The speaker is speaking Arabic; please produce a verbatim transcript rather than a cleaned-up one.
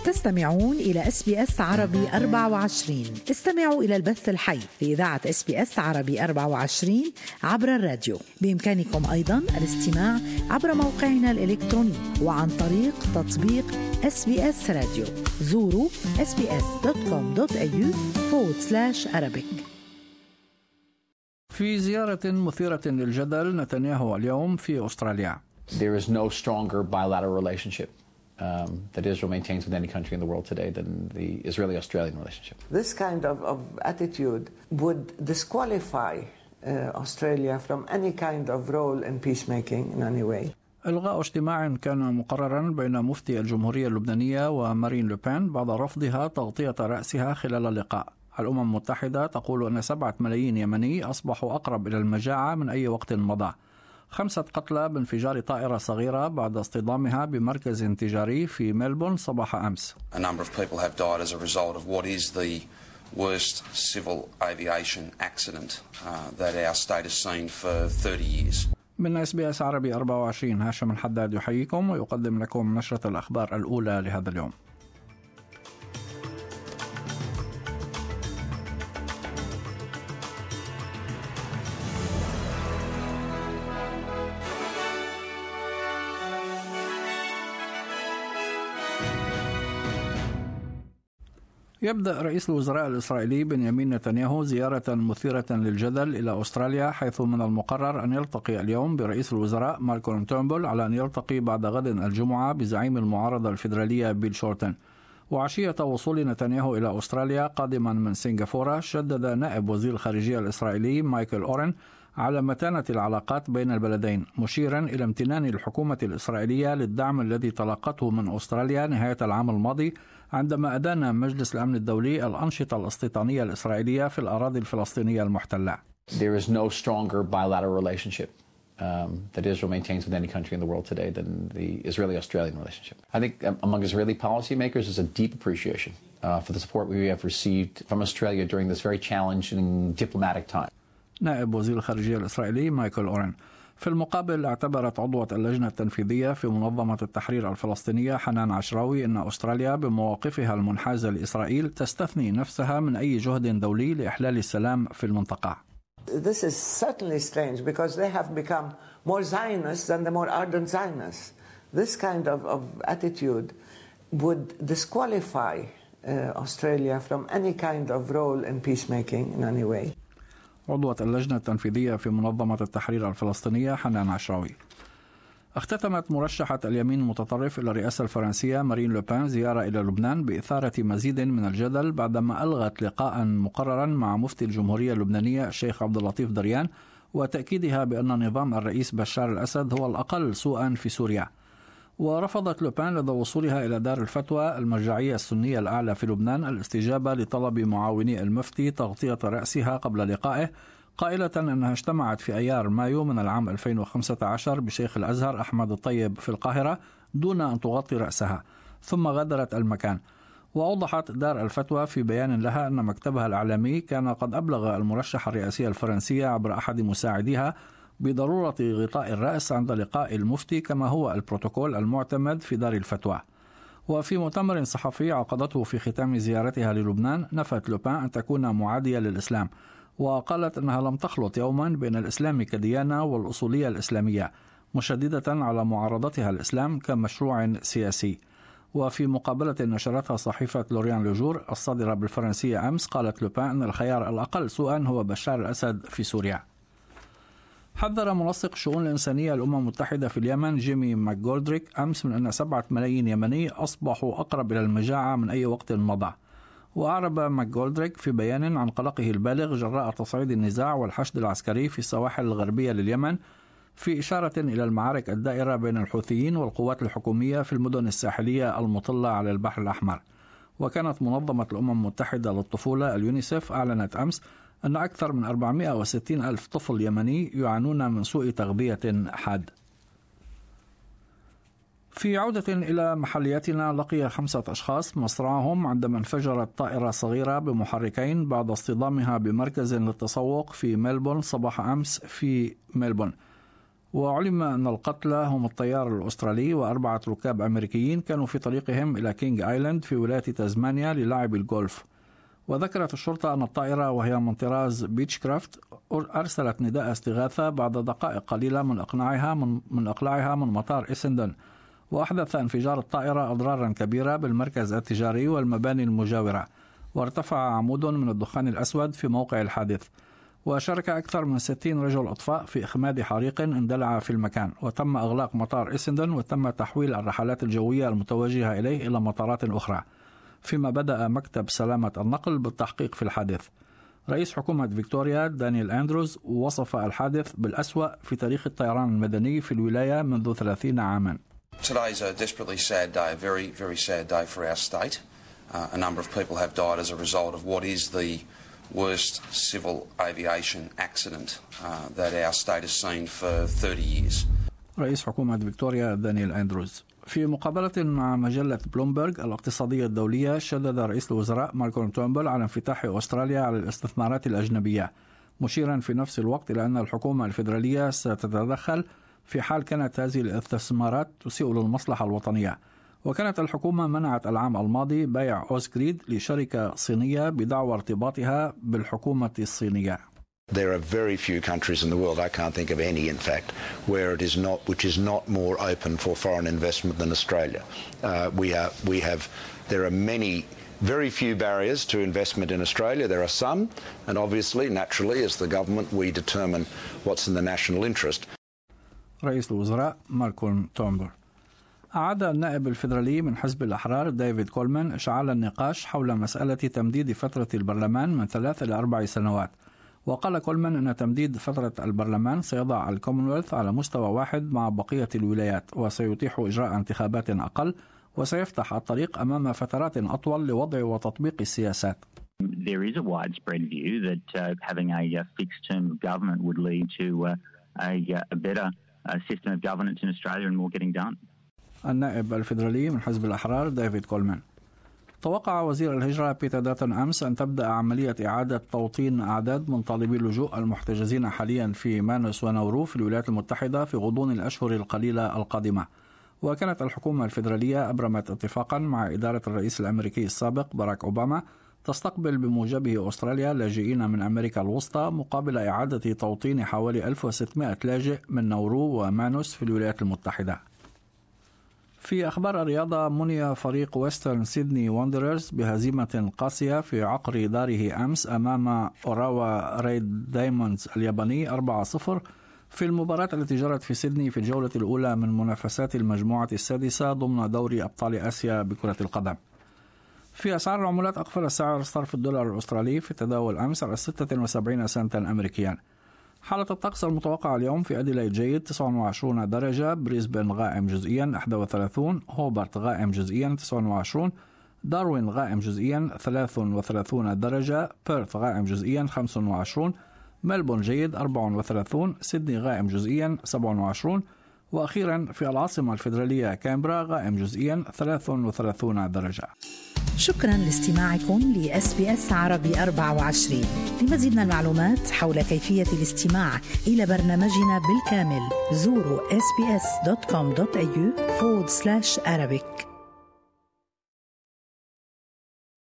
تستمعون إلى إس بي إس عربي أربعة وعشرين. استمعوا إلى البث الحي لإذاعة إس بي إس عربي أربعة وعشرين عبر الراديو. بإمكانكم أيضا الاستماع عبر موقعنا الإلكتروني وعن طريق تطبيق إس بي إس راديو. زوروا إس بي إس دوت كوم دوت إيه يو forward slash Arabic. في زيارة مثيرة للجدل نتنياهو اليوم في أستراليا. There is no stronger bilateral relationship um, that Israel maintains with any country in the world today than the Israeli-Australian relationship. This kind of, of attitude would disqualify uh, Australia from any kind of role in peacemaking in any way. إلغاء اجتماع كان مقررا بين مفتي الجمهورية اللبنانية ومارين لوبين بعد رفضها تغطية رأسها خلال اللقاء. الأمم المتحدة تقول أن سبعة ملايين يمني أصبحوا أقرب إلى المجاعة من أي وقت مضى. خمسة قتلى بانفجار طائرة صغيرة بعد اصطدامها بمركز تجاري في ملبورن صباح أمس. A number of people have died as a result of what is the worst civil aviation accident uh, that our state has seen for thirty years. من إس بي إس عربي أربعة وعشرين هاشم الحداد يحييكم ويقدم لكم نشرة الأخبار الأولى لهذا اليوم. يبدأ رئيس الوزراء الإسرائيلي بنيامين نتنياهو زيارة مثيرة للجدل إلى أستراليا، حيث من المقرر أن يلتقي اليوم برئيس الوزراء مالكولم تورنبول على أن يلتقي بعد غد الجمعة بزعيم المعارضة الفيدرالية بيل شورتن. وعشية وصول نتنياهو إلى أستراليا قادما من سنغافورة، شدد نائب وزير الخارجية الإسرائيلي مايكل أورين على متانة العلاقات بين البلدين، مشيرا إلى امتنان الحكومة الإسرائيلية للدعم الذي تلقته من أستراليا نهاية العام الماضي عندما أدان مجلس الأمن الدولي الأنشطة الاستيطانية الإسرائيلية في الأراضي الفلسطينية المحتلة. There is no stronger bilateral relationship um, that Israel maintains with any country in the world today than the Israeli-Australian relationship. I think um, among Israeli policymakers is a deep appreciation uh, for the support we have received from Australia during this very challenging diplomatic time. نائب وزير الخارجية الإسرائيلي مايكل أورين. في المقابل، اعتبرت عضوة اللجنة التنفيذية في منظمة التحرير الفلسطينية حنان عشراوي أن أستراليا بمواقفها المنحازة لإسرائيل تستثني نفسها من أي جهد دولي لإحلال السلام في المنطقة. This is certainly strange because they have become more Zionists than the more ardent Zionists. This kind of, of attitude would disqualify uh, Australia from any kind of role in peacemaking in any way. عضوة اللجنة التنفيذية في منظمة التحرير الفلسطينية حنان عشراوي. اختتمت مرشحة اليمين المتطرف إلى الرئاسة الفرنسية مارين لوبين زيارة إلى لبنان بإثارة مزيد من الجدل بعدما ألغت لقاء مقررا مع مفتي الجمهورية اللبنانية الشيخ عبد اللطيف دريان، وتأكيدها بأن نظام الرئيس بشار الأسد هو الأقل سوءا في سوريا. ورفضت لوبين لدى وصولها إلى دار الفتوى المرجعية السنية الأعلى في لبنان الاستجابة لطلب معاوني المفتي تغطية رأسها قبل لقائه، قائلة أنها اجتمعت في أيار مايو من العام ألفين وخمسة عشر بشيخ الأزهر أحمد الطيب في القاهرة دون أن تغطي رأسها، ثم غادرت المكان. وأوضحت دار الفتوى في بيان لها أن مكتبها الإعلامي كان قد أبلغ المرشحة الرئاسية الفرنسية عبر أحد مساعديها بضرورة غطاء الرأس عند لقاء المفتي كما هو البروتوكول المعتمد في دار الفتوى. وفي مؤتمر صحفي عقدته في ختام زيارتها للبنان، نفت لوبين أن تكون معادية للإسلام، وقالت أنها لم تخلط يوما بين الإسلام كديانة والأصولية الإسلامية، مشددة على معارضتها الإسلام كمشروع سياسي. وفي مقابلة نشرتها صحيفة لوريان لوجور الصادرة بالفرنسية أمس، قالت لوبين أن الخيار الأقل سوءا هو بشار الأسد في سوريا. حذر منسق الشؤون الإنسانية الأمم المتحدة في اليمن جيمي ماكجولدريك أمس من أن سبعة ملايين يمني أصبحوا أقرب إلى المجاعة من أي وقت مضى. وأعرب ماكجولدريك في بيان عن قلقه البالغ جراء تصعيد النزاع والحشد العسكري في السواحل الغربية لليمن، في إشارة إلى المعارك الدائرة بين الحوثيين والقوات الحكومية في المدن الساحلية المطلة على البحر الأحمر. وكانت منظمة الأمم المتحدة للطفولة اليونيسف أعلنت أمس أن أكثر من أربعمائة وستين ألف طفل يمني يعانون من سوء تغذية حاد. في عودة إلى محلياتنا، لقي خمسة أشخاص مصرعهم عندما انفجرت طائرة صغيرة بمحركين بعد اصطدامها بمركز للتسوق في ملبورن صباح أمس في ملبورن. وعلم أن القتلى هم الطيار الأسترالي وأربعة ركاب أمريكيين كانوا في طريقهم إلى كينج آيلاند في ولاية تازمانيا للعب الجولف. وذكرت الشرطة أن الطائرة وهي من طراز بيتشكرافت أرسلت نداء استغاثة بعد دقائق قليلة من إقلاعها من, من إقلاعها من مطار إسندن، وأحدث انفجار الطائرة أضرارا كبيرة بالمركز التجاري والمباني المجاورة، وارتفع عمود من الدخان الأسود في موقع الحادث. وشارك أكثر من ستين رجل أطفاء في إخماد حريق اندلع في المكان، وتم إغلاق مطار إسندن وتم تحويل الرحلات الجوية المتوجهة إليه إلى مطارات أخرى، فيما بدأ مكتب سلامة النقل بالتحقيق في الحادث. رئيس حكومة فيكتوريا دانيال أندروز وصف الحادث بالأسوأ في تاريخ الطيران المدني في الولاية منذ ثلاثين عاما. Today is a desperately sad day, a very, very sad day for our state. Uh, a number of people have died as a result of what is the worst civil aviation accident uh, that our state has seen for thirty years. رئيس حكومة فيكتوريا دانيال أندروز. في مقابلة مع مجلة بلومبرغ الاقتصادية الدولية، شدد رئيس الوزراء مالكولم تورنبل على انفتاح أستراليا على الاستثمارات الأجنبية، مشيرا في نفس الوقت إلى أن الحكومة الفيدرالية ستتدخل في حال كانت هذه الاستثمارات تسيء للمصلحة الوطنية. وكانت الحكومة منعت العام الماضي بيع أوزغريد لشركة صينية بدعوى ارتباطها بالحكومة الصينية. There are very few countries in the world, I can't think of any in fact, where it is not, which is not more open for foreign investment than Australia. Uh, we are, we have, there are many, very few barriers to investment in Australia. There are some, and obviously, naturally, as the government, we determine what's in the national interest. رئيس الوزراء مالكولم تورنبل. أعاد النائب الفيدرالي من حزب الأحرار ديفيد كولمان إشعال النقاش حول مسألة تمديد فترة البرلمان من ثلاث إلى أربع سنوات. وقال كولمان أن تمديد فترة البرلمان سيضع الكومنولث على مستوى واحد مع بقية الولايات، وسيتيح إجراء انتخابات أقل، وسيفتح الطريق أمام فترات أطول لوضع وتطبيق السياسات. There is a widespread view that uh, having a uh, fixed term of government would lead to uh, a, a better uh, system of governance in Australia and more getting done. النائب الفيدرالي من حزب الأحرار ديفيد كولمان. توقع وزير الهجرة بيتر داتون أمس أن تبدأ عملية إعادة توطين أعداد من طالبي اللجوء المحتجزين حاليا في مانوس وناورو في الولايات المتحدة في غضون الأشهر القليلة القادمة. وكانت الحكومة الفيدرالية أبرمت اتفاقا مع إدارة الرئيس الأمريكي السابق باراك أوباما تستقبل بموجبه أستراليا لاجئين من أمريكا الوسطى مقابل إعادة توطين حوالي ألف وستمائة لاجئ من ناورو ومانوس في الولايات المتحدة. في أخبار الرياضة، مني فريق ويسترن سيدني واندررز بهزيمة قاسية في عقر داره أمس أمام أوراوا ريد دايموندز الياباني أربعة صفر في المباراة التي جرت في سيدني في الجولة الأولى من منافسات المجموعة السادسة ضمن دوري أبطال آسيا بكرة القدم. في أسعار العملات، أقفل سعر صرف الدولار الأسترالي في التداول أمس على ستة وسبعين سنتا أمريكيا. حالة الطقس المتوقعة اليوم: في أديلايد جيد تسعة وعشرين درجة، بريسبن غائم جزئيا واحد وثلاثين، هوبرت غائم جزئيا تسعة وعشرين، داروين غائم جزئيا ثلاثة وثلاثين درجة، بيرث غائم جزئيا خمسة وعشرين، ملبون جيد أربعة وثلاثين، سيدني غائم جزئيا سبعة وعشرين، وأخيرا في العاصمة الفيدرالية كامبرا غائم جزئيا ثلاثة وثلاثين درجة. شكرا لاستماعكم لإس بي إس عربي أربعة وعشرين. لمزيد من المعلومات حول كيفية الاستماع إلى برنامجنا بالكامل زوروا إس بي إس دوت كوم دوت إيه يو forward slash Arabic.